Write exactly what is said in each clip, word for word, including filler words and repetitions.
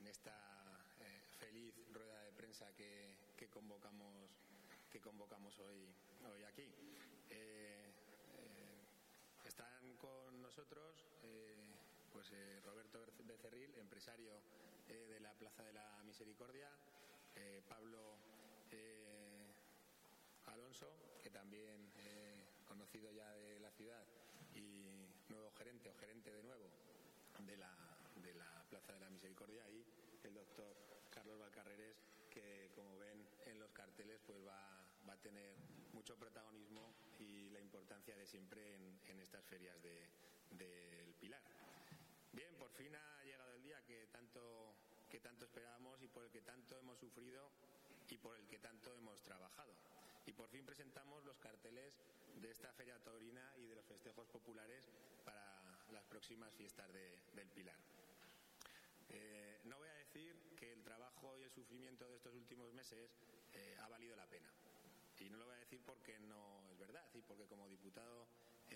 en esta eh, feliz rueda de prensa que, que convocamos que convocamos hoy hoy aquí. Eh, eh, están con nosotros eh, pues eh, Roberto Becerril, empresario eh, de la Plaza de la Misericordia, eh, Pablo eh, Alonso, que también eh, conocido ya de la ciudad y nuevo gerente o gerente de nuevo de la, de la Plaza de la Misericordia, y el doctor Carlos Valcarreres, que como ven en los carteles pues va, va a tener mucho protagonismo y la importancia de siempre en, en estas ferias de, del Pilar. Bien, por fin ha llegado el día que tanto, que tanto esperábamos y por el que tanto hemos sufrido y por el que tanto hemos trabajado. Y por fin presentamos los carteles de esta Feria Taurina y de los festejos populares para las próximas fiestas de, del Pilar. Eh, no voy a decir que el trabajo y el sufrimiento de estos últimos meses eh, ha valido la pena. Y no lo voy a decir porque no es verdad, y porque como diputado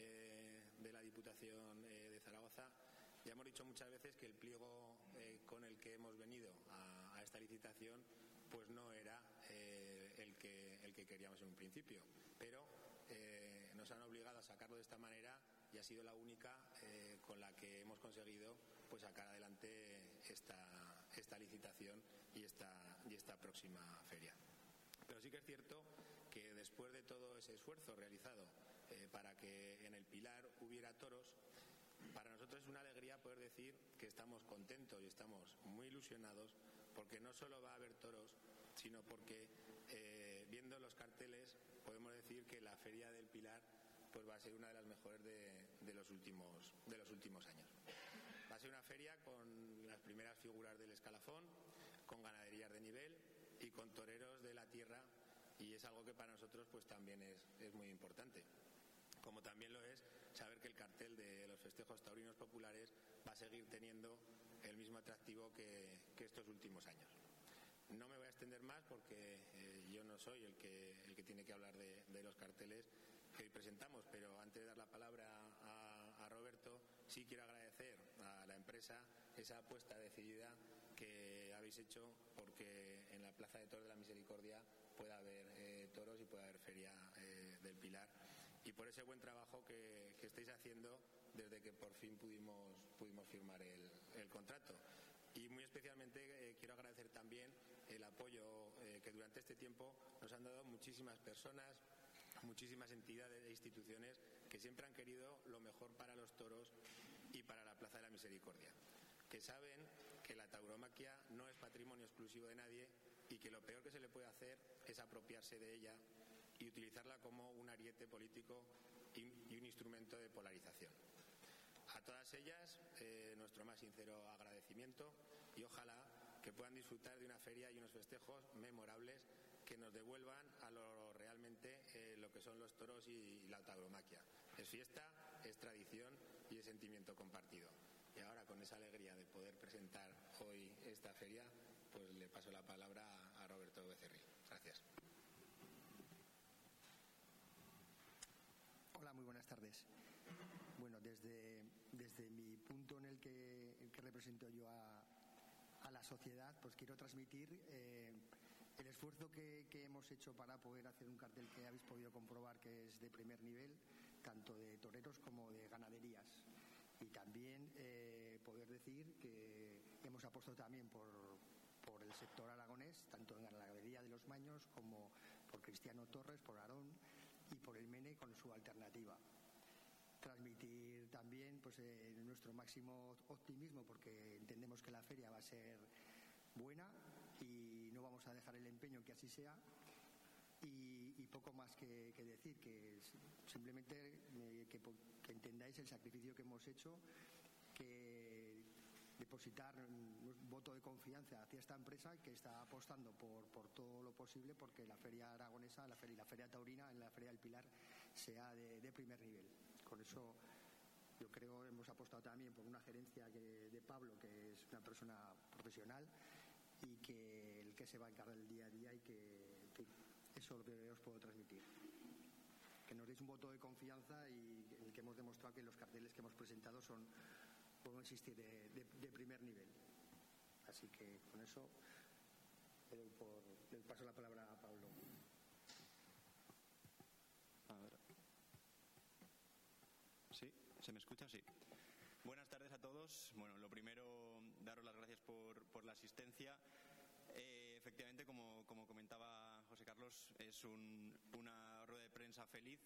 eh, de la Diputación eh, de Zaragoza ya hemos dicho muchas veces que el pliego eh, con el que hemos venido a, a esta licitación pues no era eh, el que el que queríamos en un principio, pero eh, nos han obligado a sacarlo de esta manera y ha sido la única eh, con la que hemos conseguido pues sacar adelante esta esta licitación y esta y esta próxima feria. Pero sí que es cierto que después de todo ese esfuerzo realizado eh, para que en el Pilar hubiera toros, para nosotros es una alegría poder decir que estamos contentos y estamos muy ilusionados porque no solo va a haber toros, sino porque eh, viendo los carteles podemos decir que la Feria del Pilar pues va a ser una de las mejores de, de los últimos de los últimos años. Va a ser una feria con las primeras figuras del escalafón, con ganaderías de nivel y con toreros de la tierra, y es algo que para nosotros pues también es, es muy importante. Como también lo es saber que el cartel de los festejos taurinos populares va a seguir teniendo el mismo atractivo que, que estos últimos años. No me voy a extender más porque eh, yo no soy el que, el que tiene que hablar de, de los carteles que hoy presentamos, pero antes de dar la palabra a, a Roberto, sí quiero agradecer a la empresa esa apuesta decidida que habéis hecho porque en la Plaza de Toros de la Misericordia pueda haber eh, toros y pueda haber Feria eh, del Pilar, y por ese buen trabajo que, que estáis haciendo desde que por fin pudimos, pudimos firmar el, el contrato. Y muy especialmente eh, quiero agradecer también el apoyo eh, que durante este tiempo nos han dado muchísimas personas, muchísimas entidades e instituciones que siempre han querido lo mejor para los toros y para la Plaza de la Misericordia, que saben que la tauromaquia no es patrimonio exclusivo de nadie y que lo peor que se le puede hacer es apropiarse de ella y utilizarla como un ariete político y, y un instrumento de polarización. A todas ellas, eh, nuestro más sincero agradecimiento, y ojalá que puedan disfrutar de una feria y unos festejos memorables que nos devuelvan a lo realmente eh, lo que son los toros y, y la tauromaquia. Es fiesta, es tradición y es sentimiento compartido. Y ahora, con esa alegría de poder presentar hoy esta feria, pues le paso la palabra a, a Roberto Becerril. Gracias. Hola, muy buenas tardes. Bueno, desde, desde mi punto en el que, el que represento yo a, a la sociedad, pues quiero transmitir eh, el esfuerzo que, que hemos hecho para poder hacer un cartel que habéis podido comprobar que es de primer nivel, tanto de toreros como de ganaderías. Y también eh, poder decir que hemos apostado también por, por el sector aragonés, tanto en la ganadería de los Maños como por Cristiano Torres, por Aarón y por el Mene con su alternativa. Transmitir también pues eh, nuestro máximo optimismo, porque entendemos que la feria va a ser buena y no vamos a dejar el empeño en que así sea. Y, y poco más que, que decir, que simplemente eh, que, que entendáis el sacrificio que hemos hecho, que depositar un voto de confianza hacia esta empresa que está apostando por, por todo lo posible porque la feria aragonesa, la feria, la feria taurina, en la feria del Pilar sea de, de primer nivel. Con eso yo creo hemos apostado también por una gerencia que, de Pablo, que es una persona profesional y que el que se va a encargar del día a día, y que, que eso es lo que os puedo transmitir. Que nos deis un voto de confianza y en el que hemos demostrado que los carteles que hemos presentado son, puedo insistir, de, de, de primer nivel. Así que con eso le, doy por, le paso la palabra a Pablo. A ver. ¿Sí? ¿Se me escucha? Sí. Buenas tardes a todos. Bueno, lo primero, daros las gracias por, por la asistencia. Eh, efectivamente, como, como comentaba José Carlos, es un, una rueda de prensa feliz,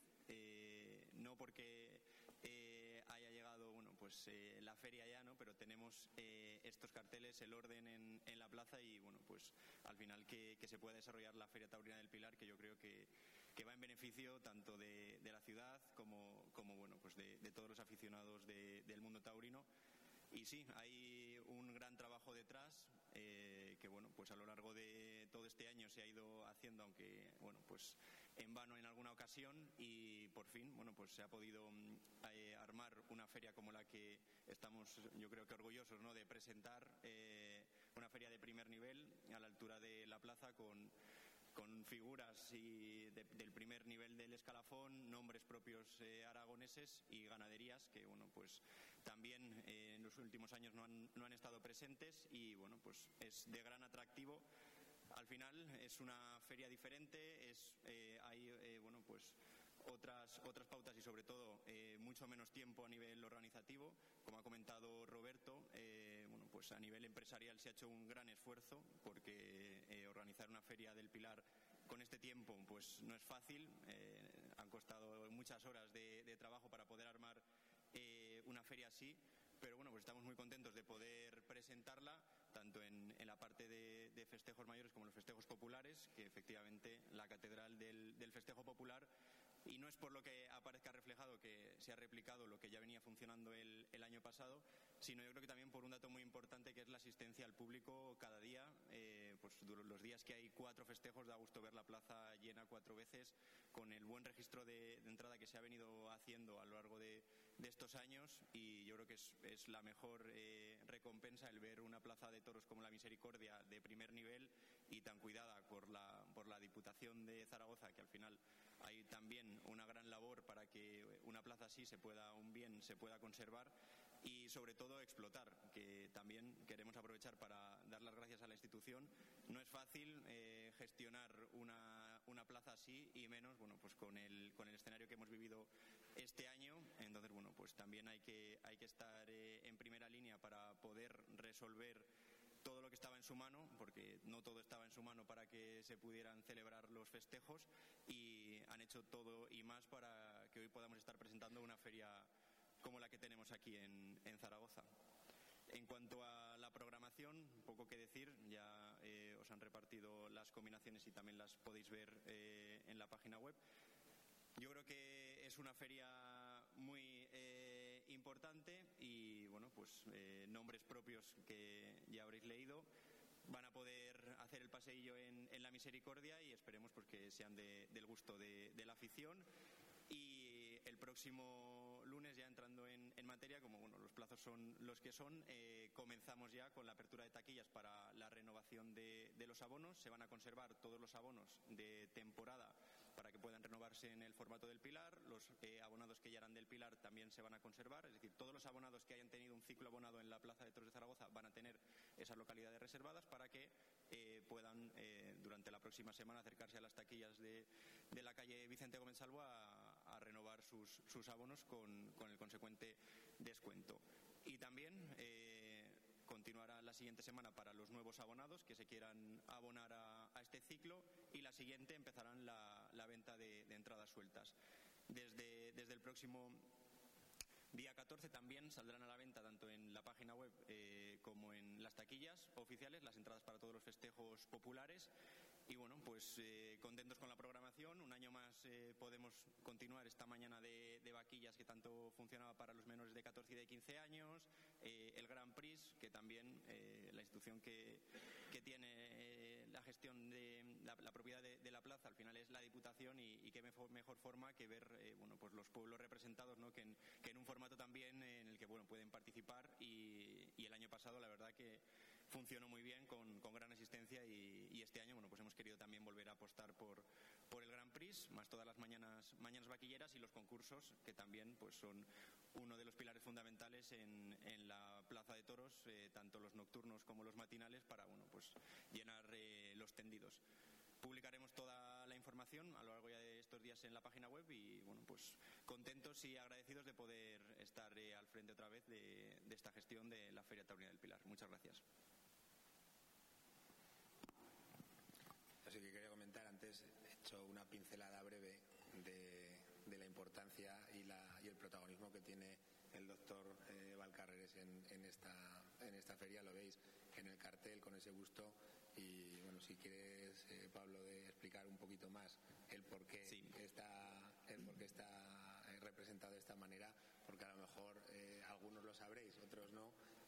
eh, no porque eh, haya llegado, bueno, pues eh, la feria ya, ¿no? Pero tenemos eh, estos carteles, el orden en, en la plaza y, bueno, pues al final que, que se pueda desarrollar la Feria Taurina del Pilar, que yo creo que, que va en beneficio tanto de, de la ciudad como, como bueno, pues de, de todos los aficionados de, del mundo taurino. Y sí, hay un gran trabajo detrás, eh, que bueno, pues a lo largo de todo este año se ha ido haciendo, aunque bueno, pues en vano en alguna ocasión, y por fin, bueno, pues se ha podido eh, armar una feria como la que estamos, yo creo que orgullosos, ¿no?, de presentar, eh, una feria de primer nivel a la altura de la plaza con con figuras y de, del primer nivel del escalafón, nombres propios eh, aragoneses y ganaderías que, bueno, pues también eh, en los últimos años no han, no han estado presentes y, bueno, pues es de gran atractivo. Al final es una feria diferente, es eh, hay, eh, bueno, pues otras otras pautas y sobre todo eh, mucho menos tiempo a nivel organizativo. Como ha comentado Roberto, eh, bueno, pues a nivel empresarial se ha hecho un gran esfuerzo porque eh, organizar una feria del Pilar con este tiempo pues no es fácil. Eh, han costado muchas horas de, de trabajo para poder armar eh, una feria así. Pero bueno, pues estamos muy contentos de poder presentarla tanto en, en la parte de, de festejos mayores como los festejos populares, que efectivamente la catedral del, del festejo popular, y no es por lo que aparezca reflejado que se ha replicado lo que ya venía funcionando el, el año pasado, sino yo creo que también por un dato muy importante que es la asistencia al público cada día. Eh, pues los días que hay cuatro festejos da gusto ver la plaza llena cuatro veces, con el buen registro de, de entrada que se ha venido haciendo a lo largo de, de estos años, y yo creo que es, es la mejor eh, recompensa el ver una plaza de toros como la Misericordia de primer nivel y tan cuidada por la, por la Diputación de Zaragoza, que al final hay también una gran labor para que una plaza así se pueda, un bien se pueda conservar y sobre todo explotar, que también queremos aprovechar para dar las gracias a la institución. No es fácil eh, gestionar una, una plaza así y menos, bueno, pues con el, con el escenario que hemos vivido este año. Entonces, bueno, pues también hay que, hay que estar eh, en primera línea para poder resolver todo lo que estaba en su mano, porque no todo estaba en su mano para que se pudieran celebrar los festejos, y han hecho todo y más para que hoy podamos estar presentando una feria como la que tenemos aquí en, en Zaragoza. En cuanto a la programación, poco que decir, ya eh, os han repartido las combinaciones y también las podéis ver eh, en la página web. Yo creo que es una feria muy eh, importante y, bueno, pues eh, nombres propios que ya habréis leído van a poder hacer el paseillo en, en la Misericordia y esperemos pues que sean de, del gusto de, de la afición. Y el próximo lunes, ya entrando en, en materia, como bueno, los plazos son los que son, eh, comenzamos ya con la apertura de taquillas para la renovación de, de los abonos. Se van a conservar todos los abonos de temporada para que puedan renovarse en el formato del Pilar. Los eh, abonados que ya eran del Pilar también se van a conservar, es decir, todos los abonados que hayan tenido un ciclo abonado en la Plaza de Toros de Zaragoza van a tener esas localidades reservadas para que eh, puedan eh, durante la próxima semana acercarse a las taquillas de, de la calle Vicente Gómez Salvo a, a renovar sus, sus abonos con, con el consecuente descuento. Y también eh, continuará la siguiente semana para los nuevos abonados que se quieran abonar a, a este ciclo, y la siguiente empezarán la, la venta de, de entradas sueltas. Desde, desde el próximo día catorce también saldrán a la venta tanto en la página web eh, como en las taquillas oficiales las entradas para todos los festejos populares. Y bueno, pues eh, contentos con la programación. Un año más eh, podemos continuar esta mañana de, de vaquillas que tanto funcionaba para los menores de catorce y de quince años, eh, el Grand Prix, que también eh, la institución que, que tiene eh, la gestión de la, la propiedad de, de la plaza al final es la Diputación, y, y qué mejor, mejor forma que ver eh, bueno, pues los pueblos representados, ¿no? que, en, que en un formato también en el que bueno, pueden participar, y, y el año pasado la verdad que funcionó muy bien con, con gran asistencia, y, y este año bueno, pues hemos querido también volver a apostar por, por el Grand Prix, más todas las mañanas, mañanas vaquilleras y los concursos, que también pues son uno de los pilares fundamentales en, en la Plaza de Toros, eh, tanto los nocturnos como los matinales, pues llenar eh, los tendidos. Publicaremos toda la información a lo largo ya de estos días en la página web y bueno, pues contentos y agradecidos de poder estar eh, al frente otra vez de, de esta gestión de la Feria Taurina del Pilar. Muchas gracias. Así que quería comentar, antes he hecho una pincelada breve de, de la importancia y, la, y el protagonismo que tiene el doctor eh, Valcarreres en, en, esta, en esta feria. Lo veis en el cartel con ese busto. Y bueno, si quieres, eh, Pablo, de explicar un poquito más el por qué sí. está, el por qué está representado de esta manera, porque a lo mejor eh, algunos lo sabréis, otros no.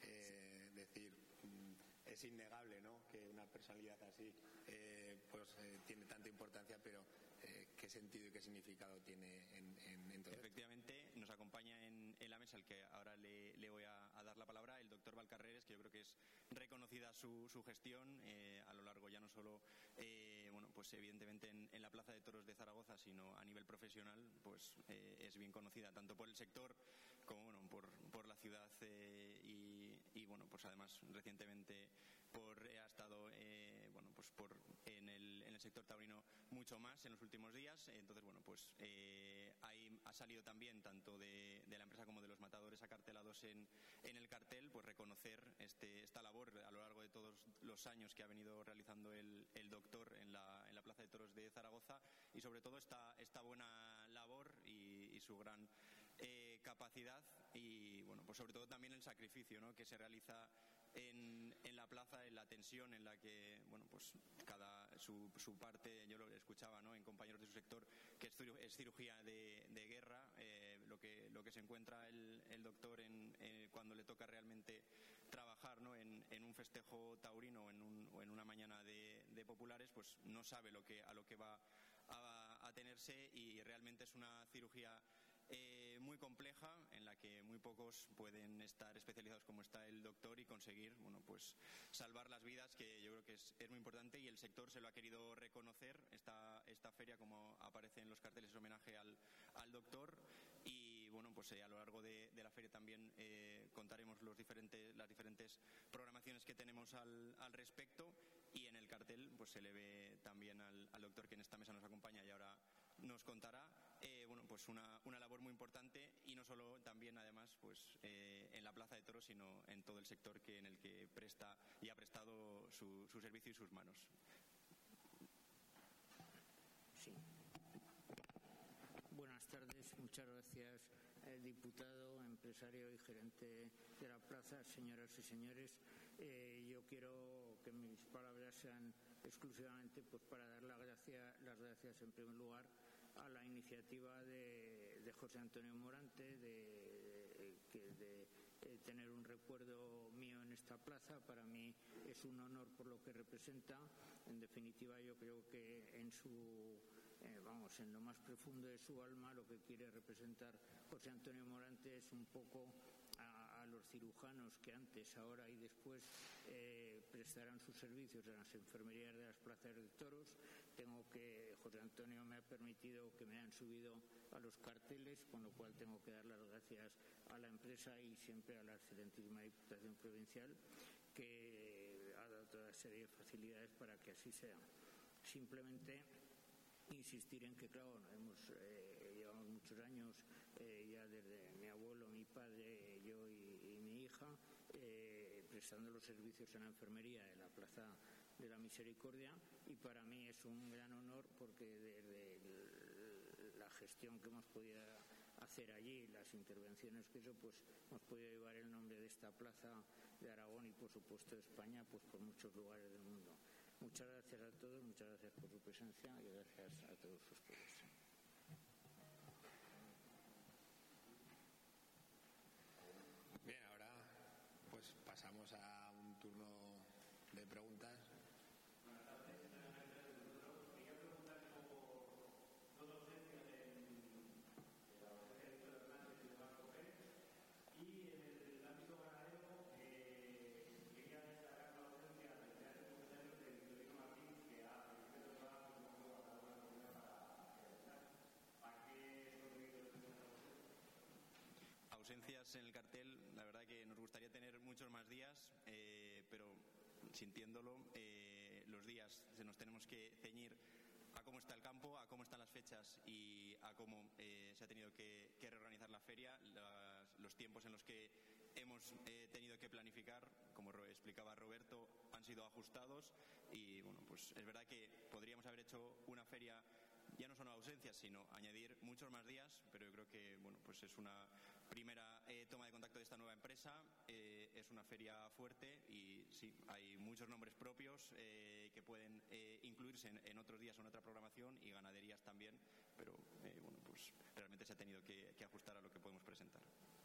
Eh, decir, mm, es innegable, ¿no?, que una personalidad así eh, pues eh, tiene tanta importancia, pero eh, ¿qué sentido y qué significado tiene en, en, en todo Efectivamente, esto? nos acompaña en, en la mesa, al que ahora le, le voy a, a dar la palabra, el doctor Valcarreres, que yo creo que es reconocida su, su gestión eh, a lo largo ya no solo, eh, bueno, pues evidentemente en, en la Plaza de Toros de Zaragoza, sino a nivel profesional, pues eh, es bien conocida tanto por el sector como bueno, por, por la ciudad eh, y, y bueno, pues además recientemente por, eh, ha estado eh, bueno, pues por, en, el, en el sector taurino mucho más en los últimos días. Entonces, bueno, pues eh, ahí ha salido también tanto de, de la empresa como de los matadores acartelados en, en el cartel, pues reconocer este, esta labor a lo largo de todos los años que ha venido realizando el, el doctor en la, en la Plaza de Toros de Zaragoza y sobre todo esta, esta buena labor y, y su gran eh, capacidad y bueno, pues sobre todo también el sacrificio, ¿no?, que se realiza en, en la plaza, en la tensión en la que, bueno, pues cada su, su parte, yo lo escuchaba, ¿no?, en compañeros de su sector, que es cirugía de, de guerra, eh, lo que lo que se encuentra el, el doctor en, eh, cuando le toca realmente trabajar, ¿no?, en, en un festejo taurino o en, un, o en una mañana de, de populares, pues no sabe lo que a lo que va a, a tenerse y realmente es una cirugía Eh, muy compleja en la que muy pocos pueden estar especializados como está el doctor y conseguir, bueno, pues salvar las vidas, que yo creo que es, es muy importante y el sector se lo ha querido reconocer esta, esta feria, como aparece en los carteles, es homenaje al, al doctor y bueno, pues eh, a lo largo de, de la feria también eh, contaremos los diferentes, las diferentes programaciones que tenemos al, al respecto y en el cartel pues se le ve también al, al doctor, que en esta mesa nos acompaña y ahora nos contará, eh, bueno, pues una, una labor muy importante y no solo también además pues eh, en la Plaza de Toros, sino en todo el sector que en el que presta y ha prestado su, su servicio y sus manos. Sí. Buenas tardes, muchas gracias, eh, diputado, empresario y gerente de la plaza, señoras y señores. Eh, yo quiero que mis palabras sean exclusivamente pues para dar la gracia, las gracias en primer lugar a la iniciativa de, de José Antonio Morante de, de, de, de tener un recuerdo mío en esta plaza. Para mí es un honor por lo que representa. En definitiva, yo creo que en su eh, vamos, en lo más profundo de su alma, lo que quiere representar José Antonio Morante es un poco a, a los cirujanos que antes, ahora y después eh, prestarán sus servicios en las enfermerías de las plazas de toros. Tengo que, José Antonio me ha permitido que me han subido a los carteles, con lo cual tengo que dar las gracias a la empresa y siempre a la excelentísima Diputación Provincial, que ha dado toda serie de facilidades para que así sea. Simplemente insistir en que, claro, hemos eh, llevamos muchos años, eh, ya desde mi abuelo, mi padre, yo y, y mi hija, eh, prestando los servicios en la enfermería de la Plaza de la Misericordia, y para mí es un gran honor porque desde el, la gestión que hemos podido hacer allí, las intervenciones que eso, pues hemos podido llevar el nombre de esta plaza de Aragón y por supuesto de España, pues por muchos lugares del mundo. Muchas gracias a todos, muchas gracias por su presencia y gracias a todos ustedes. Bien, ahora pues pasamos a un turno de preguntas. Buenas tardes. Quería preguntar por dos docencias de la docencia de Víctor Hernández y de Marco Pérez, y en el ámbito ganadero eh, quería destacar la docencia desde hace muchos años de Victorino Martín, que ha recibido trabajo y no ha dado una comida para realizar. ¿A qué son debidos esas ausencias? Ausencias en el cartel, la verdad que nos gustaría tener muchos más días, eh, pero sintiéndolo. Eh, los días se nos tenemos que ceñir a cómo está el campo, a cómo están las fechas y a cómo eh, se ha tenido que, que reorganizar la feria, las, los tiempos en los que hemos eh, tenido que planificar, como explicaba Roberto, han sido ajustados y bueno, pues es verdad que podríamos haber hecho una feria ya no solo ausencias, sino añadir muchos más días, pero yo creo que bueno, pues es una primera eh, toma de contacto de esta nueva empresa. Eh, es una feria fuerte y sí, hay muchos nombres propios eh, que pueden eh, incluirse en, en otros días o en otra programación y ganaderías también, pero eh, bueno, pues realmente se ha tenido que, que ajustar a lo que podemos presentar.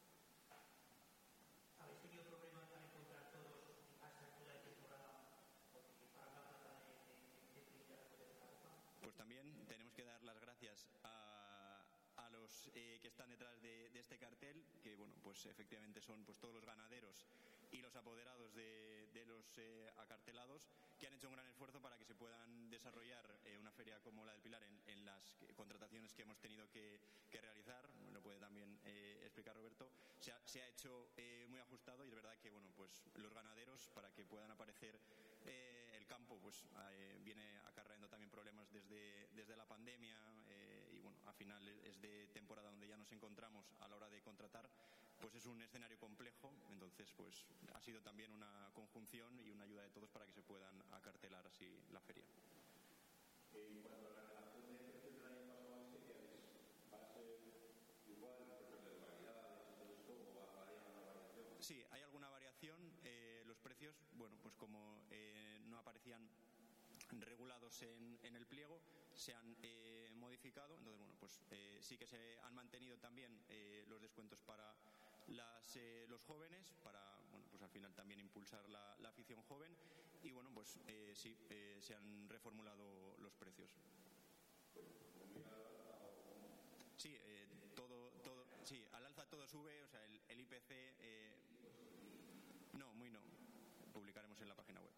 ¿Habéis tenido problemas para encontrar todos a esta altura de temporada para la plaza de, de, de primera después de la Copa? Pues también tenemos que dar las gracias a, a los eh, que están detrás de, de este cartel, que bueno, pues efectivamente son pues todos los ganaderos y los apoderados de, de los eh, acartelados, que han hecho un gran esfuerzo para que se puedan desarrollar eh, una feria como la del Pilar en, en las contrataciones que hemos tenido que, que realizar. Lo puede también eh, explicar Roberto. Se ha, se ha hecho eh, muy ajustado y es verdad que bueno, pues los ganaderos, para que puedan aparecer eh, el campo, pues eh, viene acarreando también problemas desde, desde la pandemia eh, y bueno, a final es de temporada donde ya nos encontramos a la hora de contratar, pues es un escenario complejo. Entonces pues ha sido también una conjunción y una ayuda de todos para que se puedan acartelar así la feria. En cuanto a la relación de precios del año pasado al siguiente, ¿va a ser igual en términos de variedades y todo esto o va a haber alguna variación? Sí, hay alguna variación. Eh, los precios, bueno, pues como eh, no aparecían regulados en, en el pliego, se han eh, modificado. Entonces, bueno, pues eh, sí que se han mantenido también eh, los descuentos para las, eh, los jóvenes, para, bueno, pues al final también impulsar la, la afición joven. Y bueno, pues eh, sí, eh, se han reformulado los precios. Sí, eh, todo, todo, sí, al alza todo sube, o sea, el, el I P C, eh, no, muy no, publicaremos en la página web.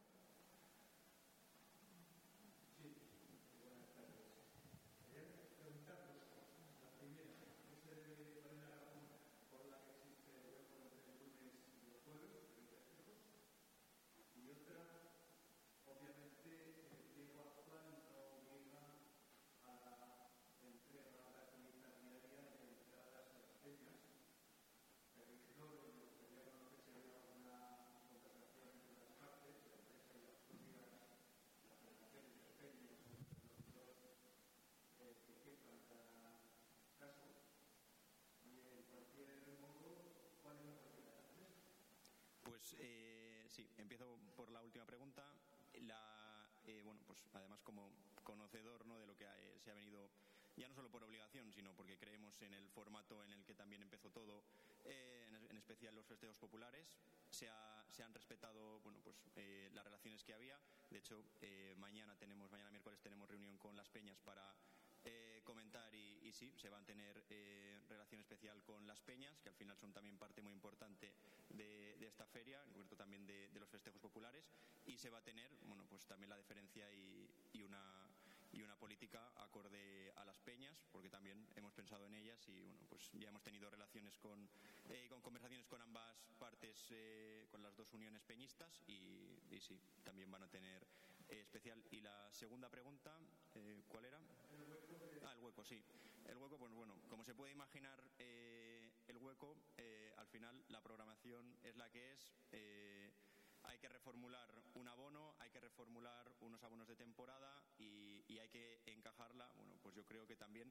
Pues eh, sí, empiezo por la última pregunta. La, eh, bueno, pues además como conocedor, ¿no?, de lo que ha, se ha venido, ya no solo por obligación, sino porque creemos en el formato en el que también empezó todo, eh, en, en especial los festejos populares, se, ha, se han respetado, bueno, pues eh, las relaciones que había. De hecho, eh, mañana tenemos, mañana miércoles tenemos reunión con las peñas para Eh, comentar y, y sí, se va a tener eh, relación especial con las peñas, que al final son también parte muy importante de, de esta feria, en concreto también de, de los festejos populares, y se va a tener, bueno, pues también la deferencia y, y una y una política acorde a las peñas, porque también hemos pensado en ellas y bueno, pues ya hemos tenido relaciones con, eh, con conversaciones con ambas partes, eh, con las dos uniones peñistas y, y sí, también van a tener eh, especial. Y la segunda pregunta, eh, ¿cuál era? Ah, el hueco, sí. El hueco, pues bueno, como se puede imaginar, eh, el hueco, eh, al final la programación es la que es. Eh, hay que reformular un abono, hay que reformular unos abonos de temporada y, y hay que encajarla, bueno, pues yo creo que también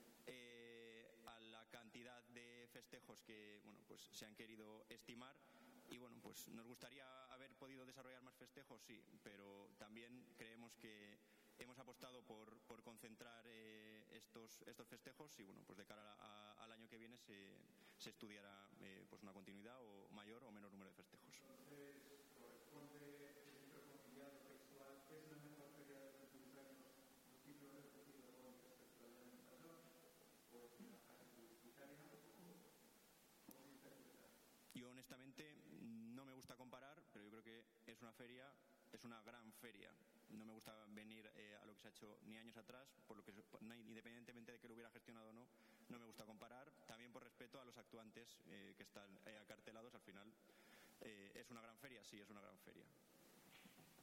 eh, a la cantidad de festejos que, bueno, pues se han querido estimar. Y bueno, pues nos gustaría haber podido desarrollar más festejos, sí, pero también creemos que hemos apostado por, por concentrar eh, estos, estos festejos y bueno, pues de cara a, a, al año que viene se, se estudiará eh, pues una continuidad o mayor o menor número de festejos. Entonces, corresponde el interconciliado textual, ¿es la mejor feria de los últimos años los títulos recogidos con respecto al año pasado? ¿O es una fase publicitaria? ¿Cómo se interpreta? Yo honestamente no me gusta comparar, pero yo creo que es una feria, es una gran feria. No me gusta venir eh, a lo que se ha hecho ni años atrás, por lo que independientemente de que lo hubiera gestionado o no, no me gusta comparar. También por respeto a los actuantes eh, que están eh, acartelados. Al final, eh, ¿es una gran feria? Sí, es una gran feria.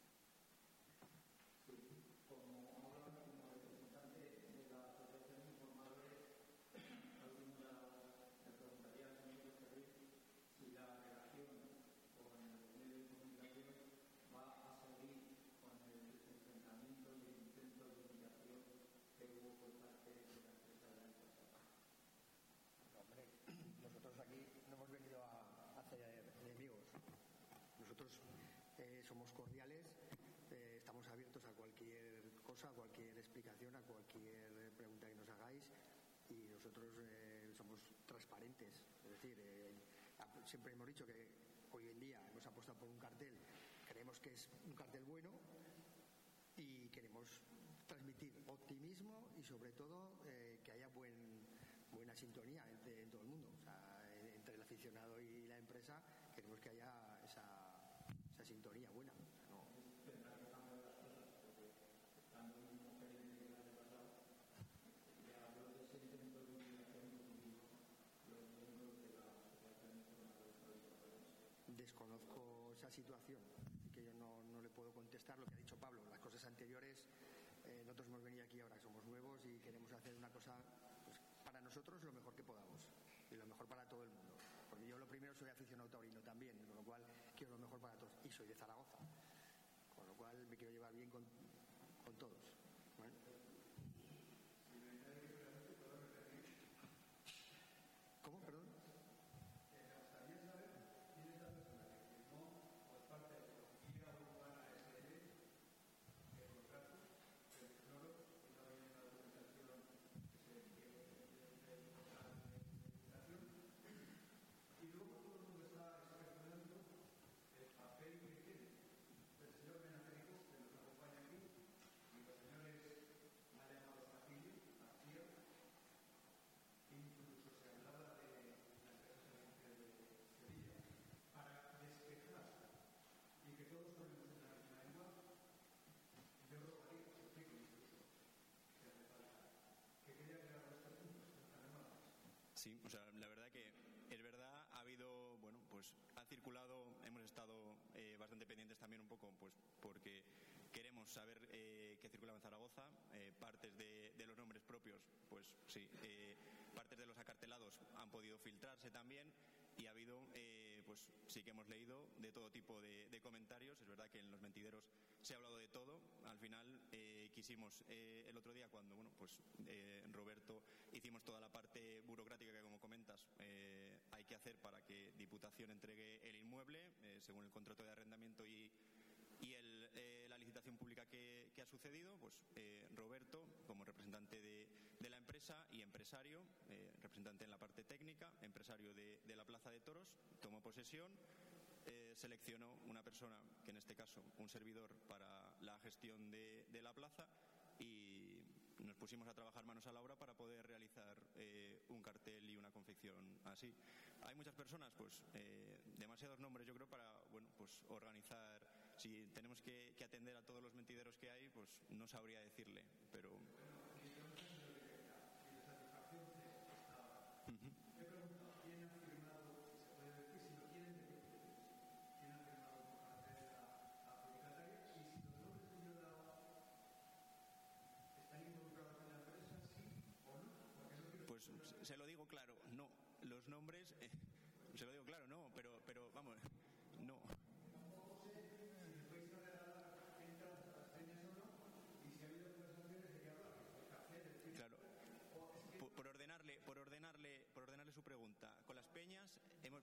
somos cordiales, eh, estamos abiertos a cualquier cosa, a cualquier explicación, a cualquier pregunta que nos hagáis, y nosotros eh, somos transparentes. Es decir, eh, siempre hemos dicho que hoy en día hemos apostado por un cartel, creemos que es un cartel bueno y queremos transmitir optimismo y sobre todo eh, que haya buen, buena sintonía entre, en todo el mundo. O sea, entre el aficionado y la empresa queremos que haya esa, esa sintonía buena. ¿No? Desconozco esa situación, así que yo no, no le puedo contestar lo que ha dicho Pablo. Las cosas anteriores, eh, nosotros hemos venido aquí ahora, somos nuevos y queremos hacer una cosa pues, para nosotros lo mejor que podamos y lo mejor para todo el mundo. Porque yo lo primero soy aficionado taurino también, con lo cual quiero lo mejor para todos y soy de Zaragoza, con lo cual me quiero llevar bien con, con todos. ¿Vale? ¿Cómo? Perdón. Sí, o sea, la verdad que es verdad, ha habido, bueno, pues ha circulado, hemos estado eh, bastante pendientes también un poco, pues porque queremos saber eh, qué circulaba en Zaragoza, eh, partes de, de los nombres propios, pues sí, eh, partes de los acartelados han podido filtrarse también y ha habido, eh, pues sí que hemos leído de todo tipo de, de comentarios. Es verdad que en los mentideros se ha hablado de todo. Al final eh, quisimos eh, el otro día cuando, bueno, pues eh, Roberto hicimos toda la parte burocrática que, como comentas, eh, hay que hacer para que Diputación entregue el inmueble eh, según el contrato de arrendamiento y y el, eh, la licitación pública que, que ha sucedido. Pues eh, Roberto, como representante de, de la empresa y empresario, eh, representante en la parte técnica, empresario de, de la Plaza de Toros, tomó posesión, eh, seleccionó una persona, que en este caso un servidor, para la gestión de, de la plaza, y nos pusimos a trabajar manos a la obra para poder realizar eh, un cartel y una confección así. Hay muchas personas, pues eh, demasiados nombres, yo creo, para, bueno, pues organizar. Si tenemos que, que atender a todos los mentideros que hay, pues no sabría decirle, pero... Uh-huh. Pues se lo digo claro, no. Los nombres, eh, se lo digo claro, no, pero, pero vamos, no. Claro. Por, por ordenarle, por ordenarle, por ordenarle su pregunta. Con las peñas hemos.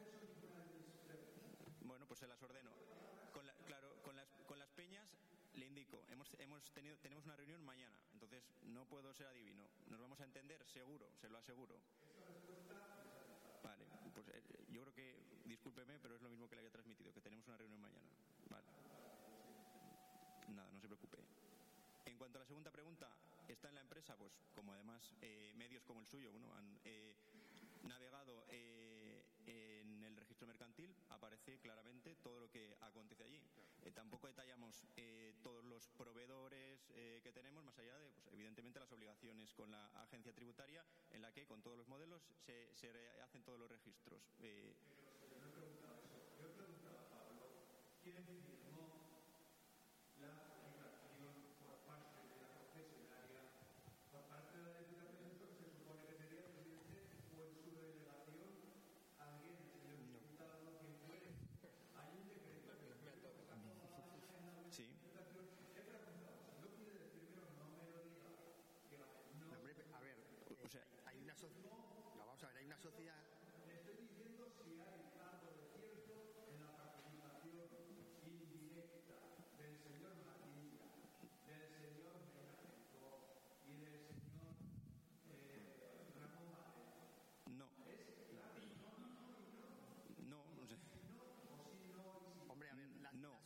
Bueno, pues se las ordeno. Con la, claro, con las, con las peñas le indico, hemos, hemos tenido, tenemos una reunión mañana, entonces no puedo ser adivino. Nos vamos a entender, seguro, se lo aseguro. Vale, pues eh, yo creo que, discúlpeme, pero es lo mismo que le había transmitido, que tenemos una reunión mañana. Vale. Nada, no se preocupe. En cuanto a la segunda pregunta, ¿está en la empresa? Pues como además eh, medios como el suyo, bueno, han eh, navegado eh, en el registro mercantil, aparece claramente todo lo que acontece allí. Eh, tampoco detallamos eh, todos los proveedores eh, que tenemos, más allá de, pues, evidentemente, las obligaciones con la agencia tributaria, en la que con todos los modelos se, se hacen todos los registros. Eh, Yo he preguntado eso. Yo he preguntado a Pablo quién firmó la comunicación por parte de la concesionaria, por parte de la Diputación. Esto se supone que sería el presidente o en su delegación alguien, el señor diputado, quien fuere. Hay un decreto que sí. he preguntado, si no quiere decirme, no me lo diga. No, hombre, a ver, eh, O sea, hay una sociedad. No, vamos a ver, hay una sociedad. Le estoy diciendo si hay algo de cierto en la participación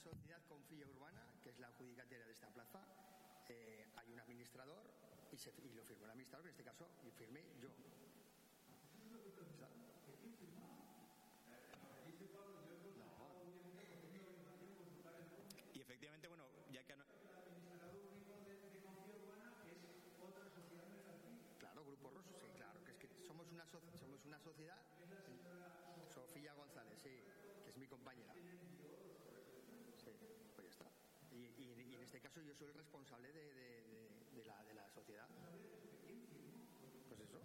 sociedad Confía Urbana, que es la adjudicataria de esta plaza, eh, hay un administrador y, se, y lo firmó el administrador, que en este caso lo firmé yo. Y efectivamente, bueno, ya que... Claro, Grupo Rosso, sí, claro, que es que somos una, so somos una sociedad. Sofía González, sí, que es mi compañera. Sí, pues ya está. Y, y, y en este caso yo soy el responsable de, de, de, de, la, de la sociedad. Pues eso.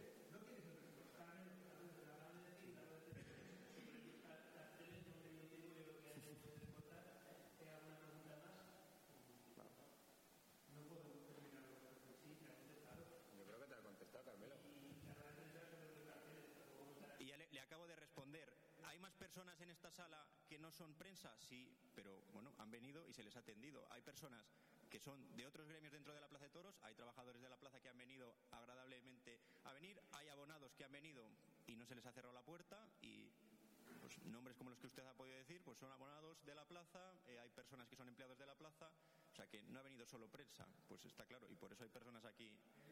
Acabo de responder. ¿Hay más personas en esta sala que no son prensa? Sí, pero bueno, han venido y se les ha atendido. Hay personas que son de otros gremios dentro de la Plaza de Toros, hay trabajadores de la plaza que han venido agradablemente a venir, hay abonados que han venido y no se les ha cerrado la puerta y pues nombres como los que usted ha podido decir, pues son abonados de la plaza, eh, hay personas que son empleados de la plaza, o sea que no ha venido solo prensa, pues está claro, y por eso hay personas aquí.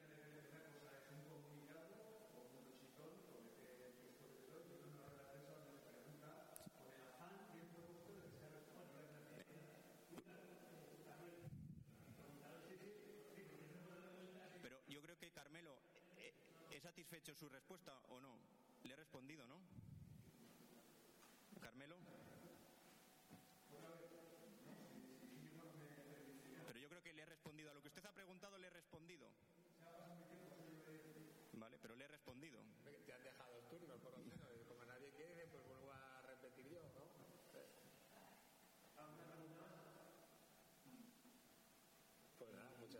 Carmelo, ¿he satisfecho su respuesta o no? Le he respondido, ¿no? Carmelo. Pero yo creo que le he respondido. A lo que usted ha preguntado le he respondido. Vale, pero le he respondido. Te han dejado dos turnos, por lo menos. Como nadie quiere, pues vuelvo a repetir yo, ¿no? Pues nada, muchas.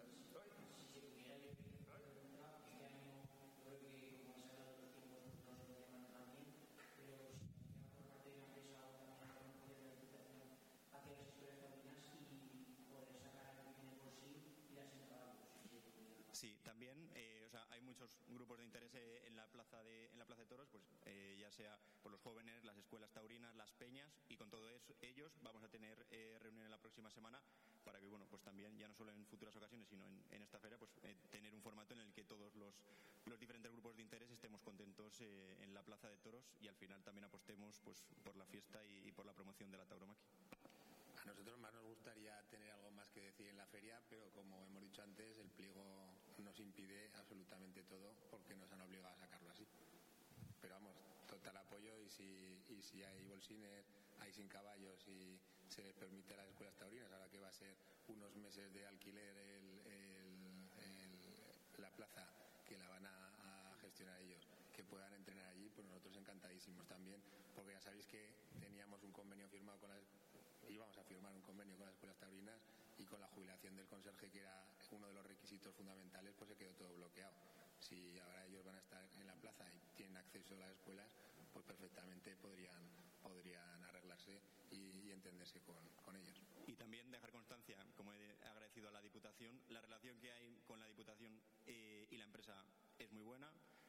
Sí, también, eh, o sea, hay muchos grupos de interés eh, en la plaza de en la plaza de Toros, pues eh, ya sea por los jóvenes, las escuelas taurinas, las peñas, y con todos ellos vamos a tener eh, reunión en la próxima semana para que, bueno, pues también ya no solo en futuras ocasiones, sino en, en esta feria, pues eh, tener un formato en el que todos los, los diferentes grupos de interés estemos contentos eh, en la plaza de Toros y al final también apostemos pues por la fiesta y, y por la promoción de la tauromaquia. A nosotros más nos gustaría tener algo más que decir en la feria, pero como hemos dicho antes, el pliego nos impide absolutamente todo porque nos han obligado a sacarlo así. Pero vamos, total apoyo, y si, y si hay bolsines, hay sin caballos y se les permite a las escuelas taurinas, ahora que va a ser unos meses de alquiler el, el, el, la plaza, que la van a, a gestionar ellos, que puedan entrenar allí, pues nosotros encantadísimos también, porque ya sabéis que teníamos un convenio firmado con las íbamos a firmar un convenio con las escuelas taurinas, y con la jubilación del conserje, que era uno de los requisitos fundamentales, pues se quedó todo bloqueado. Si ahora ellos van a estar en la plaza y tienen acceso a las escuelas, pues perfectamente podrían podrían arreglarse y, y entenderse con, con ellos. Y también dejar constancia, como he agradecido a la Diputación, la relación que hay con la Diputación eh, y la empresa es muy buena.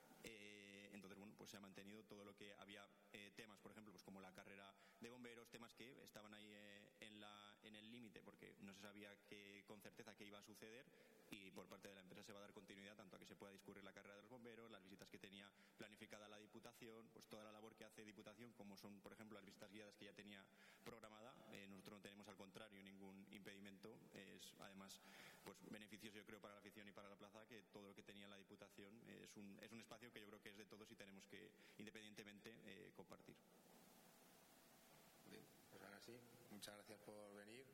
Eh, entonces, bueno, pues se ha mantenido todo lo que había eh, temas, por ejemplo, pues como la carrera de bomberos, temas que estaban ahí eh, en, la, en el límite porque no se sabía que, con certeza qué iba a suceder, y por parte de la empresa se va a dar continuidad tanto a que se pueda discurrir la carrera de los bomberos, las visitas que tenía planificada la Diputación, pues toda la labor que hace Diputación, como son, por ejemplo, las visitas guiadas que ya tenía programada. Eh, nosotros no tenemos, al contrario, ningún impedimento. Es además pues beneficioso, yo creo, para la afición y para la plaza, que todo lo que tenía la Diputación eh, es, un, es un espacio que yo creo que es de todos y tenemos que, independientemente, eh, compartir. Bien, pues ahora sí, muchas gracias por venir.